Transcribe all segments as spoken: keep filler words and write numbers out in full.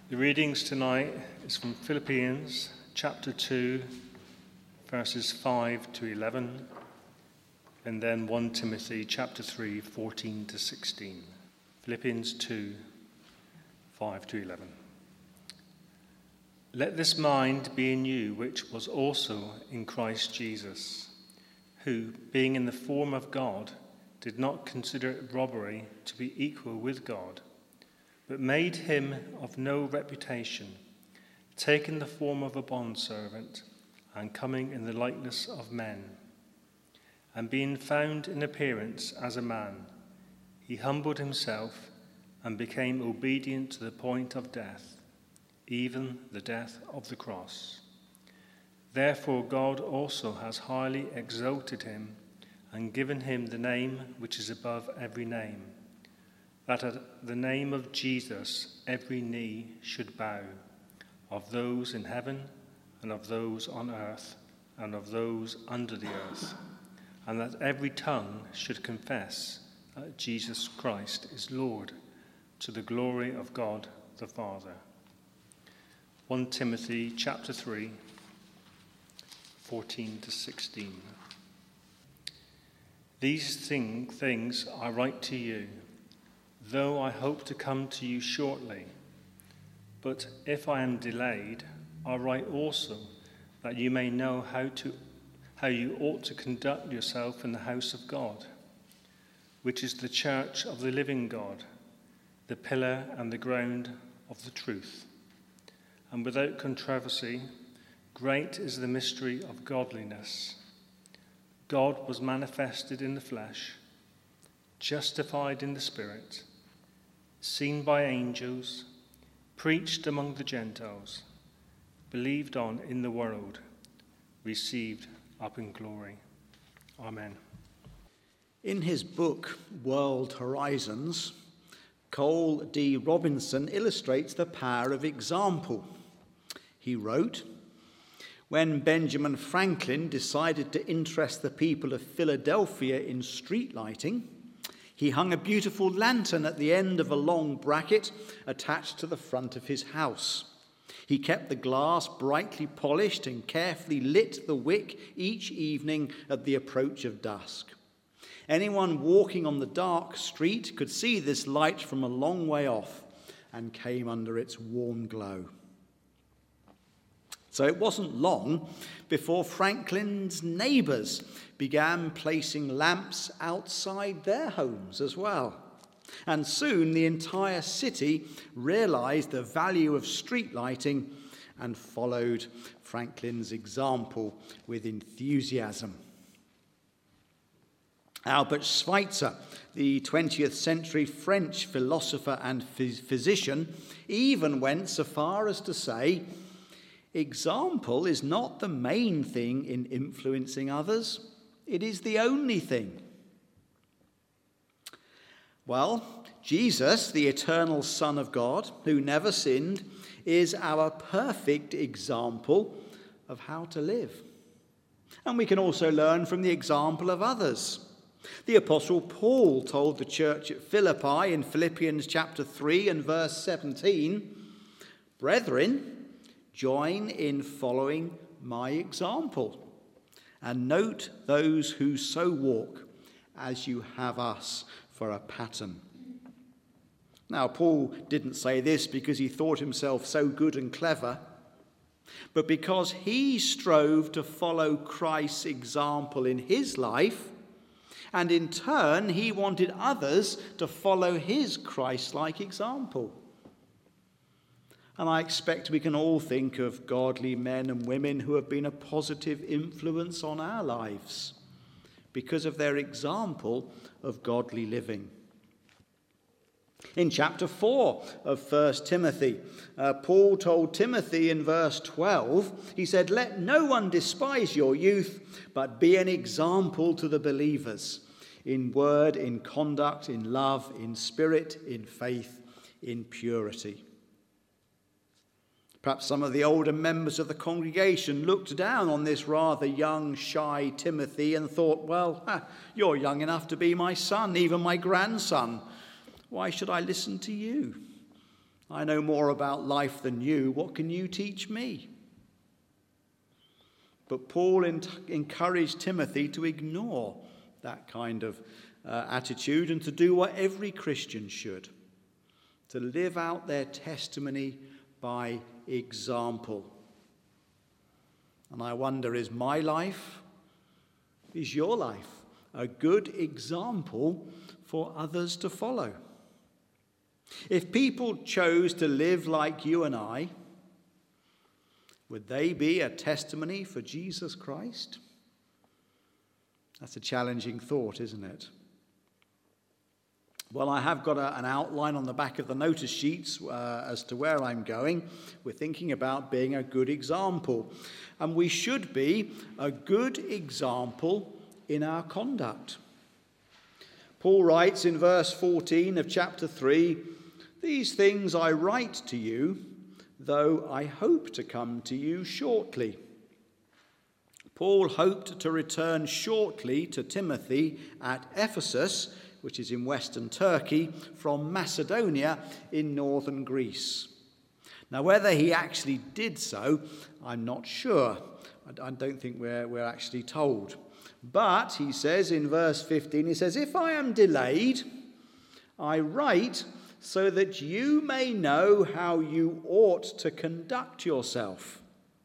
The readings tonight is from Philippians chapter two, verses five to eleven, and then First Timothy chapter three, fourteen to sixteen. Philippians two, five to eleven. Let this mind be in you, which was also in Christ Jesus, who, being in the form of God, did not consider it robbery to be equal with God, but made him of no reputation, taking the form of a bondservant, and coming in the likeness of men. And being found in appearance as a man, he humbled himself and became obedient to the point of death, even the death of the cross. Therefore God also has highly exalted him and given him the name which is above every name, that at the name of Jesus every knee should bow, of those in heaven and of those on earth and of those under the earth, and that every tongue should confess that Jesus Christ is Lord, to the glory of God the Father. First Timothy chapter three, fourteen to sixteen. These thing, things I write to you, though I hope to come to you shortly. But if I am delayed, I write also that you may know how to how you ought to conduct yourself in the house of God, which is the church of the living God, the pillar and the ground of the truth. And without controversy, great is the mystery of godliness. God was manifested in the flesh, justified in the Spirit, seen by angels, preached among the Gentiles, believed on in the world, received up in glory. Amen. In his book, World Horizons, Cole D. Robinson illustrates the power of example. He wrote, "When Benjamin Franklin decided to interest the people of Philadelphia in street lighting, he hung a beautiful lantern at the end of a long bracket attached to the front of his house. He kept the glass brightly polished and carefully lit the wick each evening at the approach of dusk. Anyone walking on the dark street could see this light from a long way off and came under its warm glow." So it wasn't long before Franklin's neighbours began placing lamps outside their homes as well. And soon the entire city realised the value of street lighting and followed Franklin's example with enthusiasm. Albert Schweitzer, the twentieth century French philosopher and phys- physician, even went so far as to say, "Example is not the main thing in influencing others. It is the only thing." Well, Jesus, the eternal Son of God, who never sinned, is our perfect example of how to live. And we can also learn from the example of others. The Apostle Paul told the church at Philippi in Philippians chapter three and verse seventeen, "Brethren, join in following my example, and note those who so walk as you have us for a pattern." Now, Paul didn't say this because he thought himself so good and clever, but because he strove to follow Christ's example in his life, and in turn he wanted others to follow his Christ-like example. And I expect we can all think of godly men and women who have been a positive influence on our lives because of their example of godly living. In chapter four of First Timothy, uh, Paul told Timothy in verse twelve, he said, "Let no one despise your youth, but be an example to the believers, in word, in conduct, in love, in spirit, in faith, in purity." Perhaps some of the older members of the congregation looked down on this rather young, shy Timothy and thought, "Well, ah, you're young enough to be my son, even my grandson. Why should I listen to you?" I know more about life than you. What can you teach me? But Paul encouraged Timothy to ignore that kind of uh, attitude and to do what every Christian should, to live out their testimony by example. And I wonder, is my life, is your life a good example for others to follow? If people chose to live like you and I, would they be a testimony for Jesus Christ? That's a challenging thought, isn't it? Well, I have got a, an outline on the back of the notice sheets uh, as to where I'm going. We're thinking about being a good example. And we should be a good example in our conduct. Paul writes in verse fourteen of chapter three, "These things I write to you, though I hope to come to you shortly." Paul hoped to return shortly to Timothy at Ephesus, which is in western Turkey, from Macedonia in northern Greece. Now, whether he actually did so, I'm not sure. I don't think we're, we're actually told. But, he says in verse fifteen, he says, "If I am delayed, I write so that you may know how you ought to conduct yourself."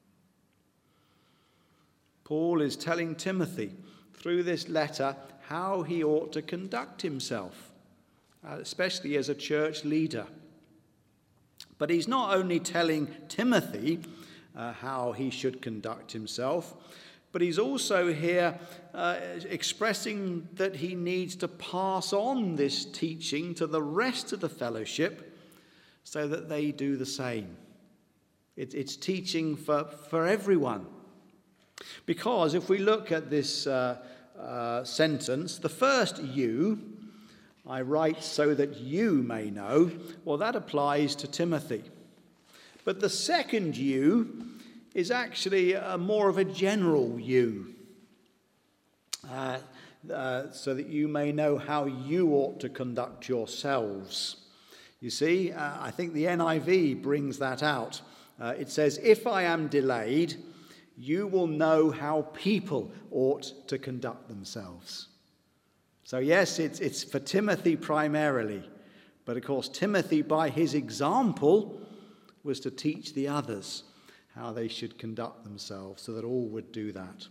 Paul is telling Timothy through this letter how he ought to conduct himself, especially as a church leader. But he's not only telling Timothy uh, how he should conduct himself, but he's also here uh, expressing that he needs to pass on this teaching to the rest of the fellowship so that they do the same. It, it's teaching for, for everyone. Because if we look at this uh, uh, sentence, the first "you," I write so that you may know, well, that applies to Timothy. But the second "you" is actually a more of a general "you," uh, uh, so that you may know how you ought to conduct yourselves. You see, uh, I think the N I V brings that out. Uh, it says, "If I am delayed, you will know how people ought to conduct themselves." So yes, it's, it's for Timothy primarily. But of course, Timothy, by his example, was to teach the others how they should conduct themselves so that all would do that.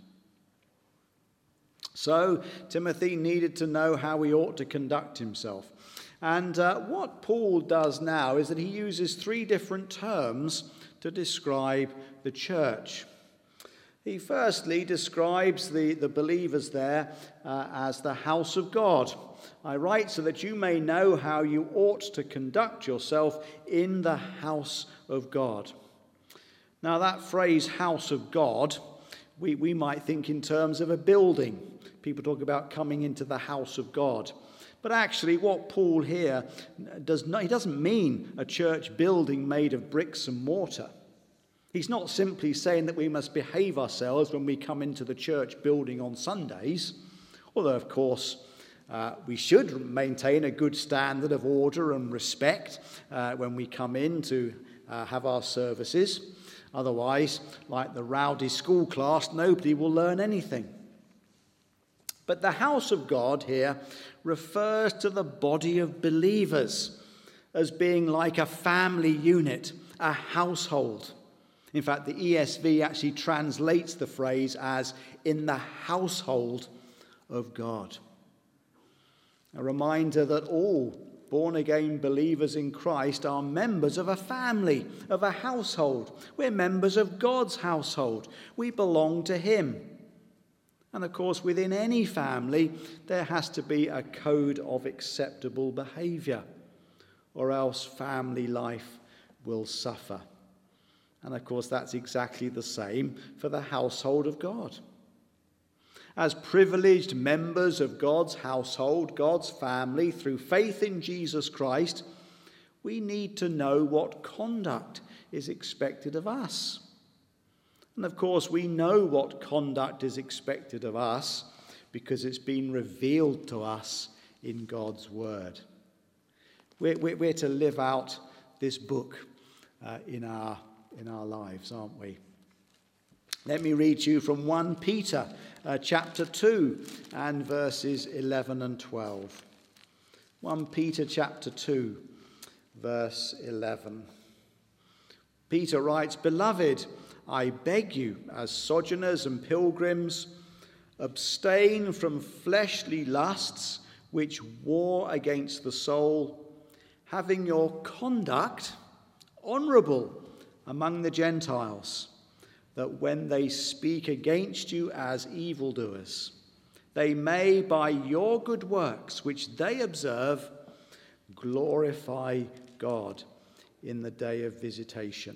So Timothy needed to know how he ought to conduct himself. And uh, what Paul does now is that he uses three different terms to describe the church. He firstly describes the, the believers there uh, as the house of God. "I write so that you may know how you ought to conduct yourself in the house of God." Now that phrase, house of God, we, we might think in terms of a building. People talk about coming into the house of God. But actually what Paul here does not, he doesn't mean a church building made of bricks and mortar. He's not simply saying that we must behave ourselves when we come into the church building on Sundays, although, of course, uh, we should maintain a good standard of order and respect uh, when we come in to uh, have our services. Otherwise, like the rowdy school class, nobody will learn anything. But the house of God here refers to the body of believers as being like a family unit, a household. In fact, the E S V actually translates the phrase as "in the household of God." A reminder that all born-again believers in Christ are members of a family, of a household. We're members of God's household. We belong to Him. And of course, within any family, there has to be a code of acceptable behaviour, or else family life will suffer. And of course, that's exactly the same for the household of God. As privileged members of God's household, God's family, through faith in Jesus Christ, we need to know what conduct is expected of us. And of course, we know what conduct is expected of us because it's been revealed to us in God's word. We're, we're to live out this book uh, in our in our lives, aren't we? Let me read to you from First Peter uh, chapter two and verses eleven and twelve. First Peter chapter two, verse eleven. Peter writes, "Beloved, I beg you, as sojourners and pilgrims, abstain from fleshly lusts which war against the soul, having your conduct honourable among the Gentiles, that when they speak against you as evildoers, they may, by your good works which they observe, glorify God in the day of visitation."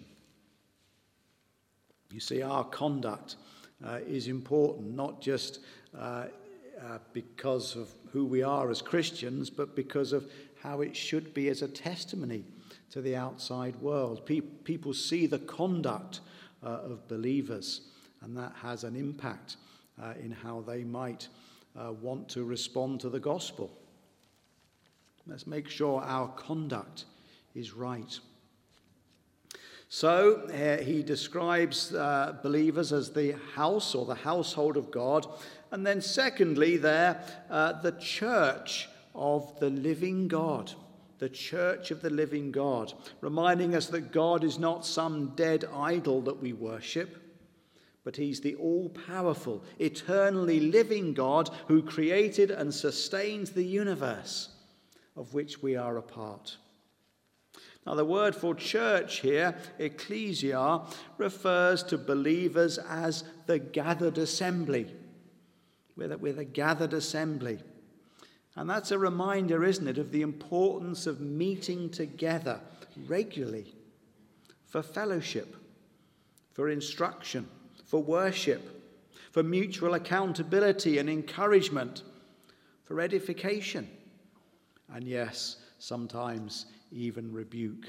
You see, our conduct uh, is important, not just uh, uh, because of who we are as Christians, but because of how it should be as a testimony to the outside world. Pe- people see the conduct uh, of believers, and that has an impact uh, in how they might uh, want to respond to the gospel. Let's make sure our conduct is right. So uh, he describes uh, believers as the house or the household of God. And then secondly there, uh, the church of the living God. The church of the living God. Reminding us that God is not some dead idol that we worship, but he's the all-powerful, eternally living God who created and sustains the universe of which we are a part. Now, the word for church here, ecclesia, refers to believers as the gathered assembly. We're the, we're the gathered assembly. And that's a reminder, isn't it, of the importance of meeting together regularly for fellowship, for instruction, for worship, for mutual accountability and encouragement, for edification, and yes, sometimes even rebuke.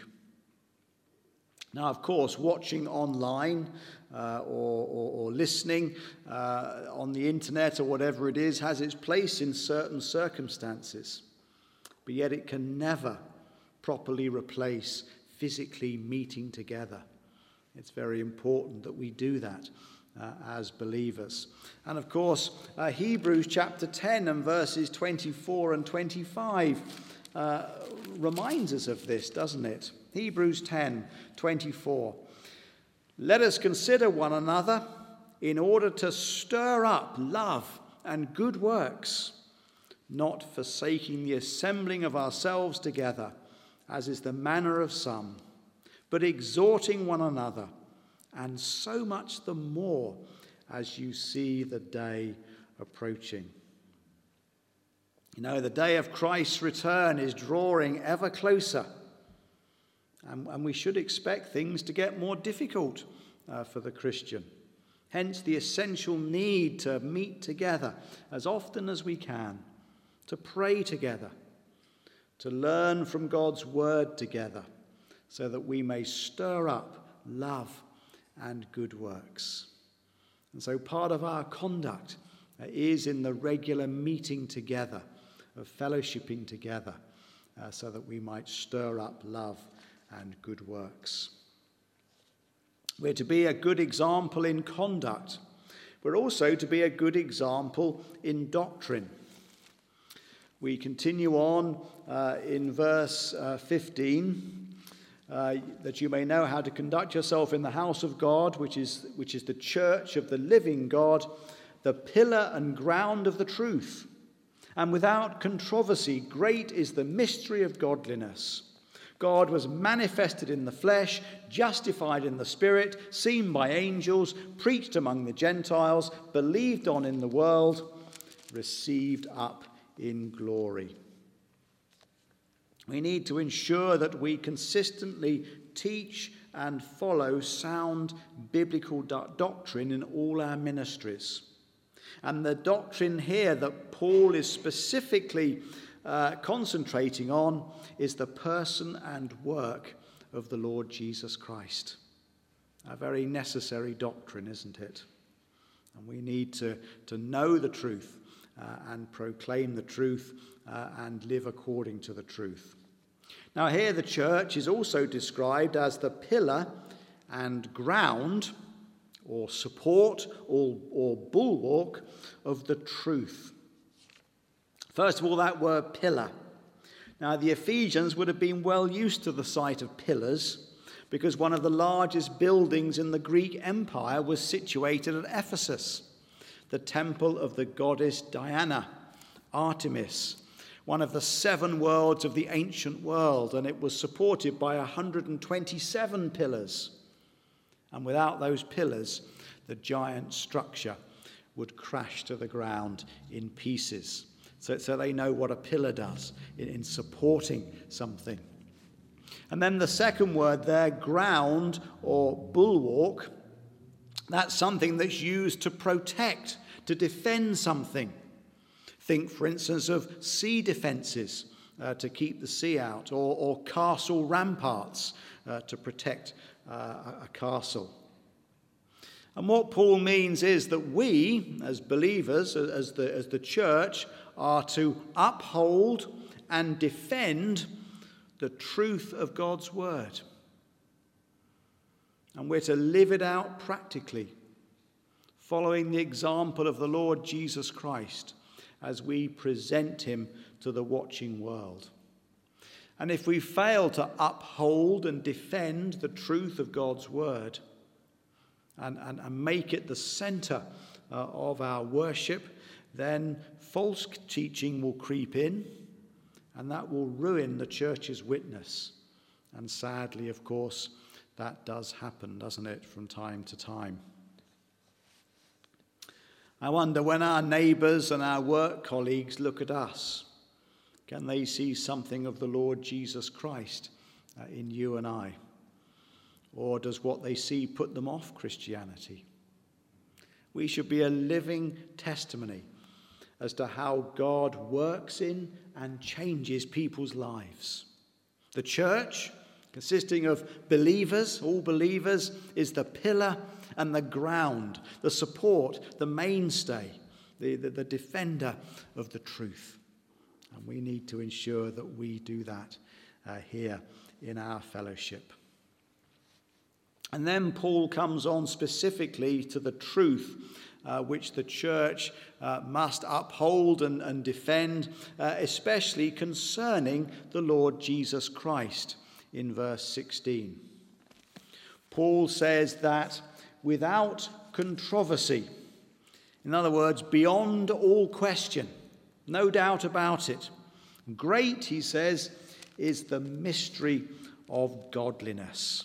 Now, of course, watching online uh, or, or, or listening uh, on the internet or whatever it is has its place in certain circumstances, but yet it can never properly replace physically meeting together. It's very important that we do that uh, as believers. And of course, uh, Hebrews chapter ten and verses twenty-four and twenty-five uh, reminds us of this, doesn't it? Hebrews ten, twenty-four. "Let us consider one another in order to stir up love and good works, not forsaking the assembling of ourselves together, as is the manner of some, but exhorting one another, and so much the more as you see the day approaching." You know, the day of Christ's return is drawing ever closer. And, and we should expect things to get more difficult uh, for the Christian. Hence the essential need to meet together as often as we can, to pray together, to learn from God's word together, so that we may stir up love and good works. And so part of our conduct uh, is in the regular meeting together, of fellowshipping together, uh, so that we might stir up love and good works. We're to be a good example in conduct. We're also to be a good example in doctrine. We continue on uh, in verse uh, fifteen, uh, that you may know how to conduct yourself in the house of God, which is, which is the church of the living God, the pillar and ground of the truth. And without controversy, great is the mystery of godliness. God was manifested in the flesh, justified in the spirit, seen by angels, preached among the Gentiles, believed on in the world, received up in glory. We need to ensure that we consistently teach and follow sound biblical do- doctrine in all our ministries. And the doctrine here that Paul is specifically uh, concentrating on is the person and work of the Lord Jesus Christ. A very necessary doctrine, isn't it? And we need to, to know the truth uh, and proclaim the truth uh, and live according to the truth. Now here the church is also described as the pillar and ground, or support, or, or bulwark of the truth. First of all, that word pillar. Now the Ephesians would have been well used to the sight of pillars, because one of the largest buildings in the Greek Empire was situated at Ephesus, the temple of the goddess Diana, Artemis, one of the seven worlds of the ancient world, and it was supported by one hundred twenty-seven pillars. And without those pillars, the giant structure would crash to the ground in pieces. So, so they know what a pillar does in, in supporting something. And then the second word there, ground or bulwark, that's something that's used to protect, to defend something. Think, for instance, of sea defences uh, to keep the sea out, or, or castle ramparts uh, to protect uh, a castle. And what Paul means is that we, as believers, as the, as the church, are to uphold and defend the truth of God's word. And we're to live it out practically, following the example of the Lord Jesus Christ as we present him to the watching world. And if we fail to uphold and defend the truth of God's word and, and, and make it the centre uh, of our worship, then false teaching will creep in, and that will ruin the church's witness. And sadly, of course, that does happen, doesn't it, from time to time. I wonder, when our neighbours and our work colleagues look at us, can they see something of the Lord Jesus Christ uh, in you and I? Or does what they see put them off Christianity? We should be a living testimony as to how God works in and changes people's lives. The church, consisting of believers, all believers, is the pillar and the ground, the support, the mainstay, the, the, the defender of the truth. And we need to ensure that we do that uh, here in our fellowship. And then Paul comes on specifically to the truth uh, which the church uh, must uphold and, and defend, uh, especially concerning the Lord Jesus Christ in verse sixteen. Paul says that without controversy, in other words, beyond all question, no doubt about it, great, he says, is the mystery of godliness.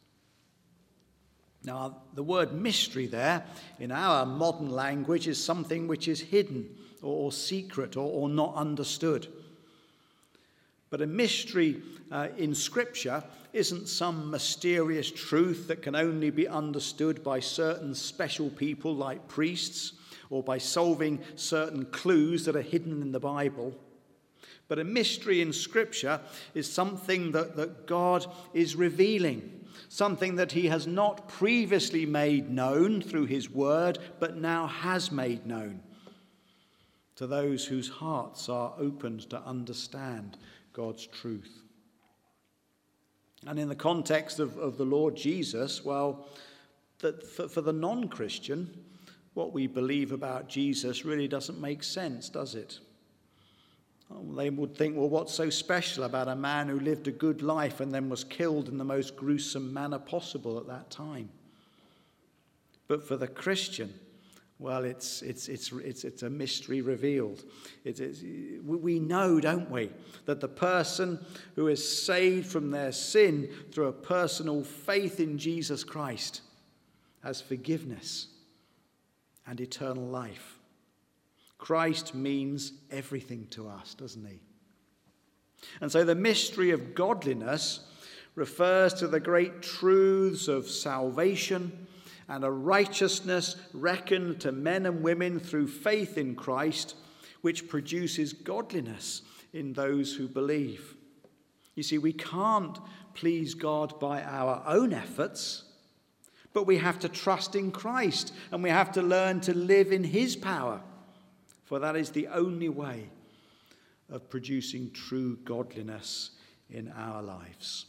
Now, the word mystery there, in our modern language, is something which is hidden or, or secret or, or not understood. But a mystery uh, in Scripture isn't some mysterious truth that can only be understood by certain special people like priests, or by solving certain clues that are hidden in the Bible. But a mystery in Scripture is something that, that God is revealing, something that he has not previously made known through his word, but now has made known to those whose hearts are opened to understand God's truth. And in the context of, of the Lord Jesus, well, that for, for the non-Christian, what we believe about Jesus really doesn't make sense, does it? They would think, well, what's so special about a man who lived a good life and then was killed in the most gruesome manner possible at that time? But for the Christian, well, it's it's it's it's, it's a mystery revealed. It's, it's, we know, don't we, that the person who is saved from their sin through a personal faith in Jesus Christ has forgiveness and eternal life. Christ means everything to us, doesn't he? And so the mystery of godliness refers to the great truths of salvation and a righteousness reckoned to men and women through faith in Christ, which produces godliness in those who believe. You see, we can't please God by our own efforts, but we have to trust in Christ, and we have to learn to live in his power. For that is the only way of producing true godliness in our lives.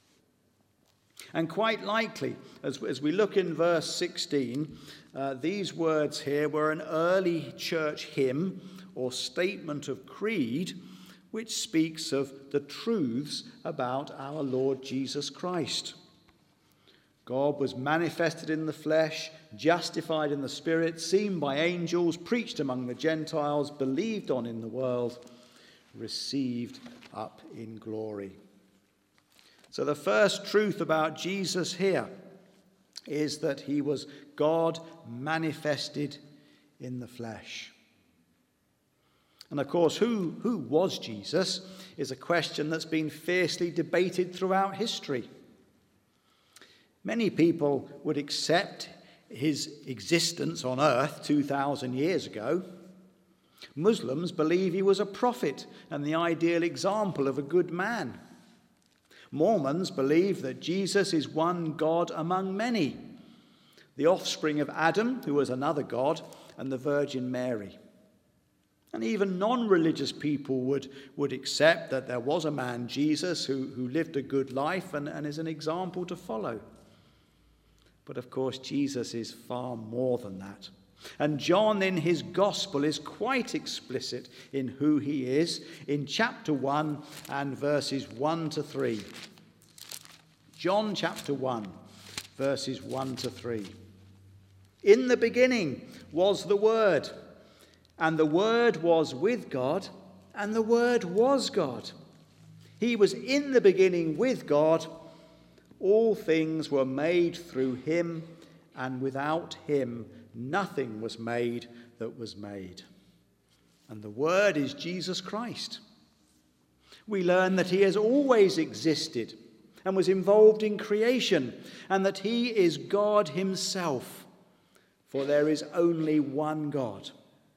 And quite likely, as, as we look in verse sixteen, uh, these words here were an early church hymn or statement of creed which speaks of the truths about our Lord Jesus Christ. God was manifested in the flesh, justified in the Spirit, seen by angels, preached among the Gentiles, believed on in the world, received up in glory. So the first truth about Jesus here is that he was God manifested in the flesh. And of course, who, who was Jesus is a question that's been fiercely debated throughout history. Many people would accept his existence on earth two thousand years ago. Muslims believe he was a prophet and the ideal example of a good man. Mormons believe that Jesus is one God among many, the offspring of Adam, who was another God, and the Virgin Mary. And even non-religious people would, would accept that there was a man, Jesus, who, who lived a good life and, and is an example to follow. But of course, Jesus is far more than that. And John in his gospel is quite explicit in who he is in chapter one and verses one to three. John chapter one, verses one to three. In the beginning was the Word, and the Word was with God, and the Word was God. He was in the beginning with God. All things were made through him, and without him nothing was made that was made. And the Word is Jesus Christ. We learn that he has always existed and was involved in creation, and that he is God himself, for there is only one God.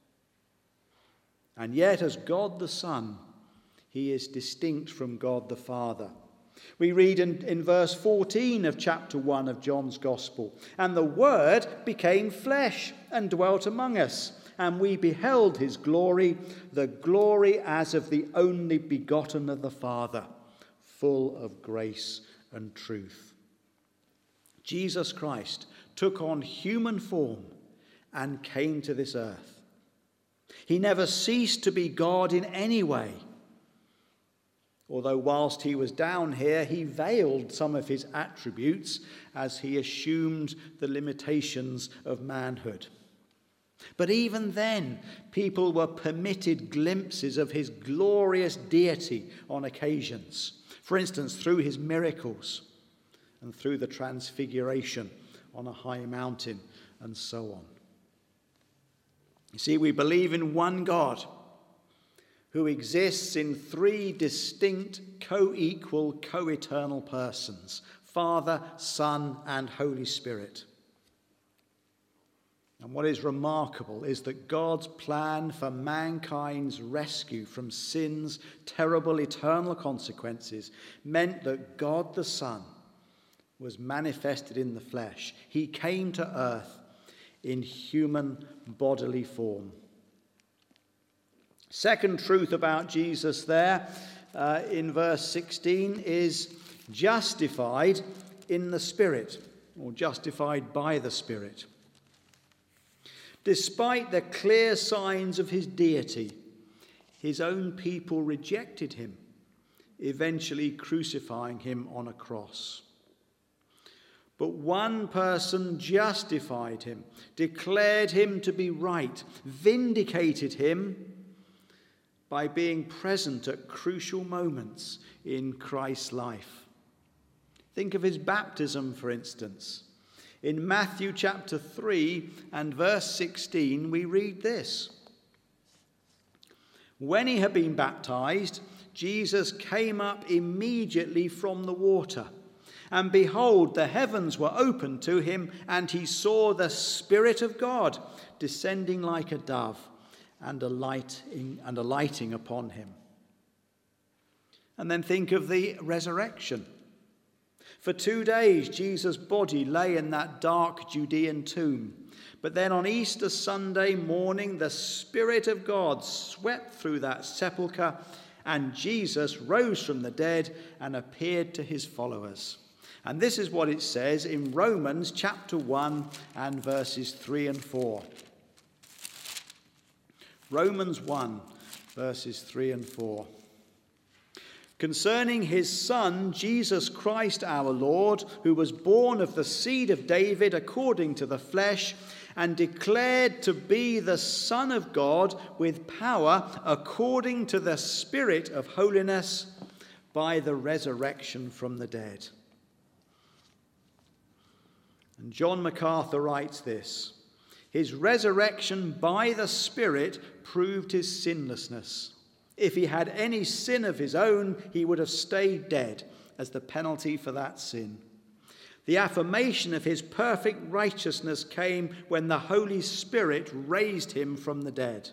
And yet, as God the Son, he is distinct from God the Father. We read in, in verse fourteen of chapter one of John's Gospel, "And the Word became flesh and dwelt among us, and we beheld his glory, the glory as of the only begotten of the Father, full of grace and truth." Jesus Christ took on human form and came to this earth. He never ceased to be God in any way. Although whilst he was down here, he veiled some of his attributes as he assumed the limitations of manhood. But even then, people were permitted glimpses of his glorious deity on occasions. For instance, through his miracles and through the transfiguration on a high mountain and so on. You see, we believe in one God who exists in three distinct, co-equal, co-eternal persons: Father, Son, and Holy Spirit. And what is remarkable is that God's plan for mankind's rescue from sin's terrible eternal consequences meant that God the Son was manifested in the flesh. He came to earth in human bodily form. Second truth about Jesus there uh, in verse sixteen is justified in the Spirit, or justified by the Spirit. Despite the clear signs of his deity, his own people rejected him, eventually crucifying him on a cross. But one person justified him, declared him to be right, vindicated him by being present at crucial moments in Christ's life. Think of his baptism, for instance. In Matthew chapter three and verse sixteen, we read this. "When he had been baptized, Jesus came up immediately from the water. And behold, the heavens were opened to him, and he saw the Spirit of God descending like a dove and alighting, and alighting upon him." And then think of the resurrection. For two days, Jesus' body lay in that dark Judean tomb. But then on Easter Sunday morning, the Spirit of God swept through that sepulchre, And Jesus rose from the dead and appeared to his followers. And this is what it says in Romans chapter one and verses three and four. Romans one, verses three and four. Concerning his Son, Jesus Christ our Lord, who was born of the seed of David according to the flesh, and declared to be the Son of God with power according to the Spirit of holiness by the resurrection from the dead. And John MacArthur writes this: his resurrection by the Spirit proved his sinlessness. If he had any sin of his own, he would have stayed dead as the penalty for that sin. The affirmation of his perfect righteousness came when the Holy Spirit raised him from the dead.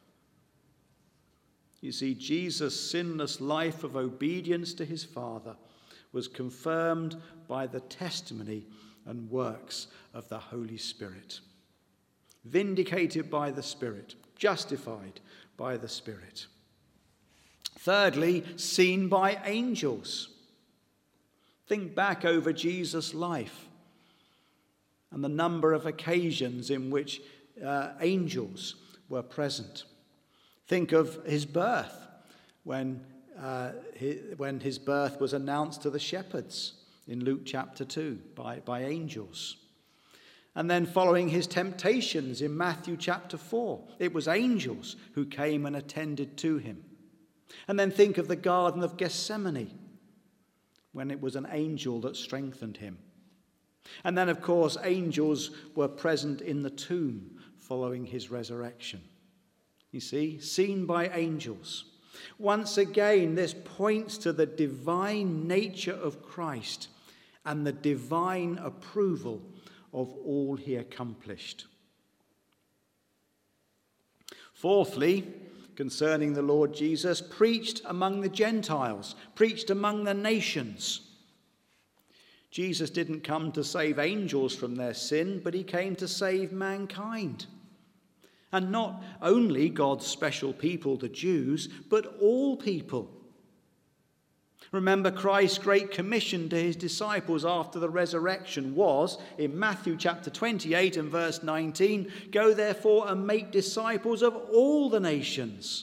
You see, Jesus' sinless life of obedience to his Father was confirmed by the testimony and works of the Holy Spirit. Vindicated by the Spirit, justified by the Spirit. Thirdly, seen by angels. Think back over Jesus' life and the number of occasions in which uh, angels were present. Think of his birth, when, uh, his, when his birth was announced to the shepherds in Luke chapter two by, by angels. And then following his temptations in Matthew chapter four, it was angels who came and attended to him. And then think of the Garden of Gethsemane, when it was an angel that strengthened him. And then, of course, angels were present in the tomb following his resurrection. You see, seen by angels. Once again, this points to the divine nature of Christ and the divine approval of all he accomplished. Fourthly, concerning the Lord Jesus, preached among the Gentiles, preached among the nations. Jesus didn't come to save angels from their sin, but he came to save mankind. And not only God's special people, the Jews, but all people. Remember, Christ's great commission to his disciples after the resurrection was, in Matthew chapter twenty-eight and verse nineteen, "Go therefore and make disciples of all the nations."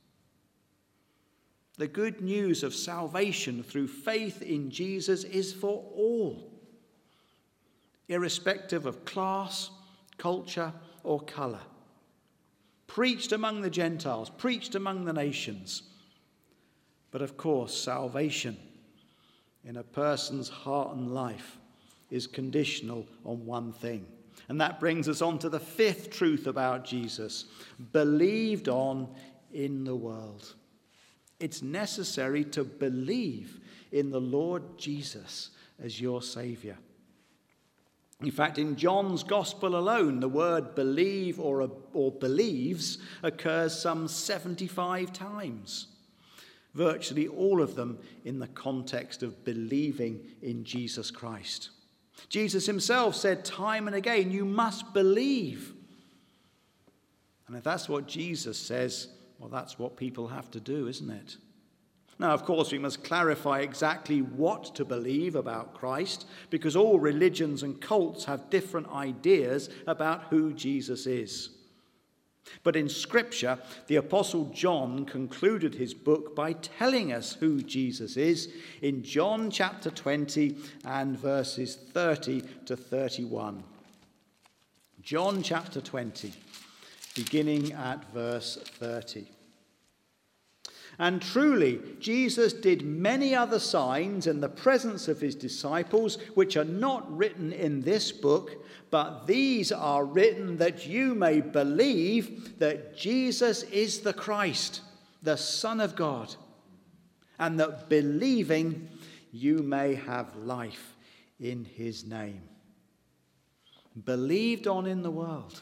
The good news of salvation through faith in Jesus is for all, irrespective of class, culture, or colour. Preached among the Gentiles, preached among the nations. But of course, salvation in a person's heart and life is conditional on one thing. And that brings us on to the fifth truth about Jesus: believed on in the world. It's necessary to believe in the Lord Jesus as your Saviour. In fact, in John's Gospel alone, the word believe or, or believes occurs some seventy-five times. Virtually all of them in the context of believing in Jesus Christ. Jesus himself said time and again, you must believe. And if that's what Jesus says, well, that's what people have to do, isn't it? Now, of course, we must clarify exactly what to believe about Christ, because all religions and cults have different ideas about who Jesus is. But in Scripture, the Apostle John concluded his book by telling us who Jesus is in John chapter twenty and verses thirty to thirty-one. John chapter twenty, beginning at verse thirty. And truly, Jesus did many other signs in the presence of his disciples, which are not written in this book, but these are written that you may believe that Jesus is the Christ, the Son of God, and that believing you may have life in his name. Believed on in the world.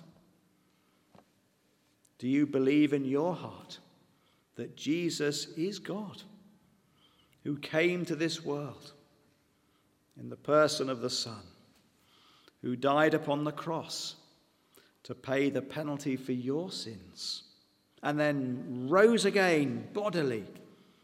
Do you believe in your heart that Jesus is God, who came to this world in the person of the Son, who died upon the cross to pay the penalty for your sins, and then rose again bodily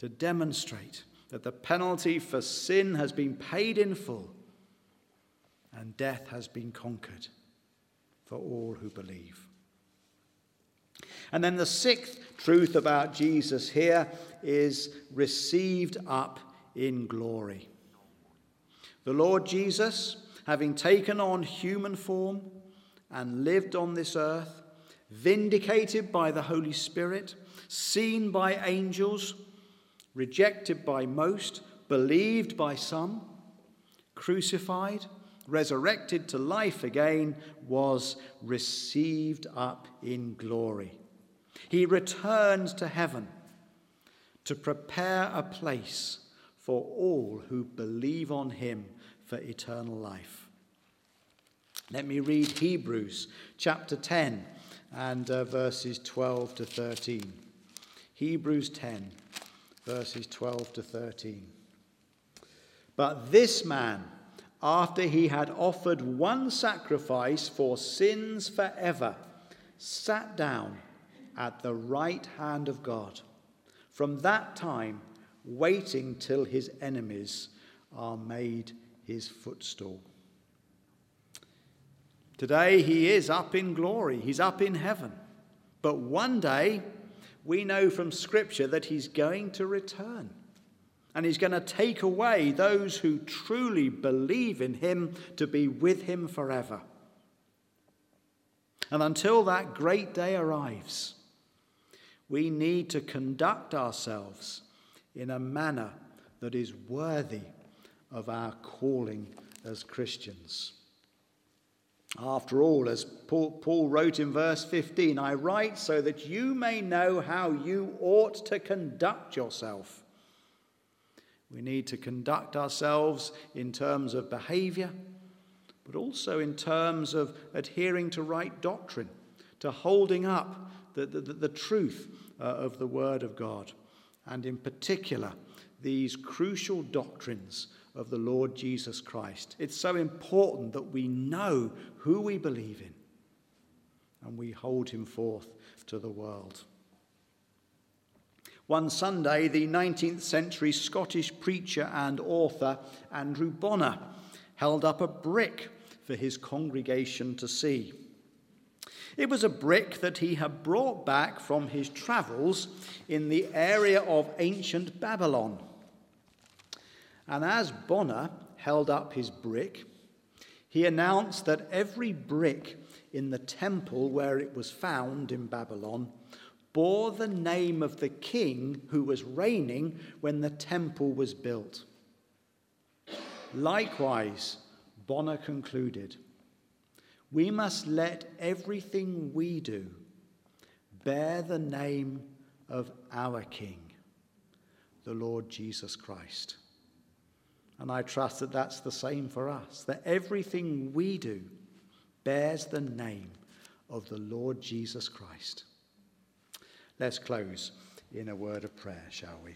to demonstrate that the penalty for sin has been paid in full and death has been conquered for all who believe. And then the sixth truth about Jesus here is received up in glory. The Lord Jesus, having taken on human form and lived on this earth, vindicated by the Holy Spirit, seen by angels, rejected by most, believed by some, crucified, resurrected to life again, was received up in glory. He returned to heaven to prepare a place for all who believe on him for eternal life. Let me read Hebrews chapter ten and uh, verses twelve to thirteen. Hebrews ten, verses twelve to thirteen. But this man, after he had offered one sacrifice for sins forever, sat down at the right hand of God, from that time waiting till his enemies are made his footstool. Today he is up in glory, he's up in heaven. But one day we know from Scripture that he's going to return. And he's going to take away those who truly believe in him to be with him forever. And until that great day arrives, we need to conduct ourselves in a manner that is worthy of our calling as Christians. After all, as Paul, Paul wrote in verse fifteen, I write so that you may know how you ought to conduct yourself. We need to conduct ourselves in terms of behavior, but also in terms of adhering to right doctrine, to holding up the, the, the truth uh, of the Word of God, and in particular, these crucial doctrines of the Lord Jesus Christ. It's so important that we know who we believe in and we hold him forth to the world. One Sunday, the nineteenth century Scottish preacher and author Andrew Bonar held up a brick for his congregation to see. It was a brick that he had brought back from his travels in the area of ancient Babylon. And as Bonar held up his brick, he announced that every brick in the temple where it was found in Babylon bore the name of the king who was reigning when the temple was built. Likewise, Bonar concluded, we must let everything we do bear the name of our King, the Lord Jesus Christ. And I trust that that's the same for us, that everything we do bears the name of the Lord Jesus Christ. Let's close in a word of prayer, shall we?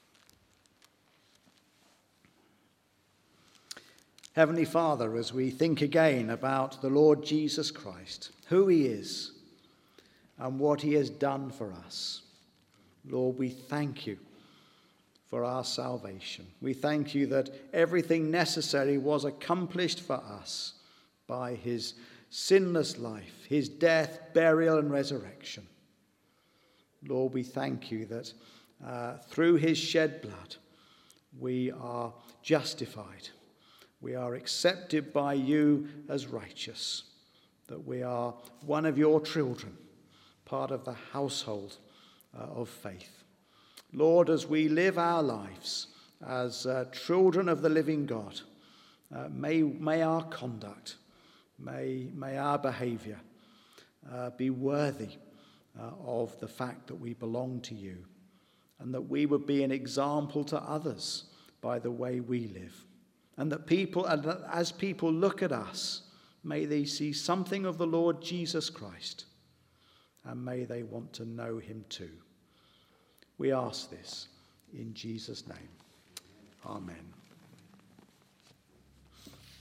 Heavenly Father, as we think again about the Lord Jesus Christ, who he is and what he has done for us, Lord, we thank you for our salvation. We thank you that everything necessary was accomplished for us by his sinless life, his death, burial, and resurrection. Lord, we thank you that uh, through his shed blood, we are justified. We are accepted by you as righteous, that we are one of your children, part of the household uh, of faith. Lord, as we live our lives as uh, children of the living God, uh, may, may our conduct, may, may our behavior uh, be worthy uh, of the fact that we belong to you, and that we would be an example to others by the way we live. And that people, and that as people look at us, may they see something of the Lord Jesus Christ, and may they want to know him too. We ask this in Jesus' name. Amen.